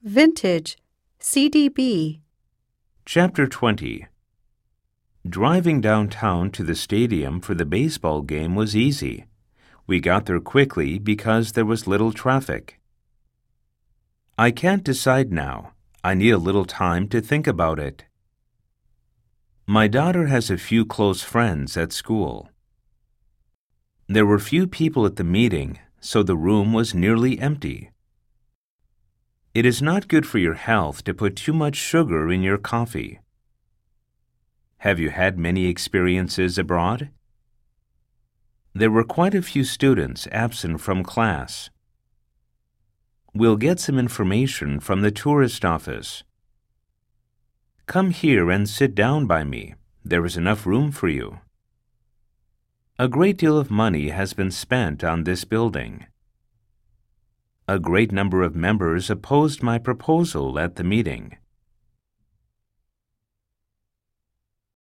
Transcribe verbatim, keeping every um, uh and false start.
Vintage, C D B. Chapter twenty. Driving downtown to the stadium for the baseball game was easy. We got there quickly because there was little traffic. I can't decide now. I need a little time to think about it. My daughter has a few close friends at school. There were few people at the meeting, so the room was nearly empty. It is not good for your health to put too much sugar in your coffee. Have you had many experiences abroad? There were quite a few students absent from class. We'll get some information from the tourist office. Come here and sit down by me. There is enough room for you. A great deal of money has been spent on this building. A great number of members opposed my proposal at the meeting.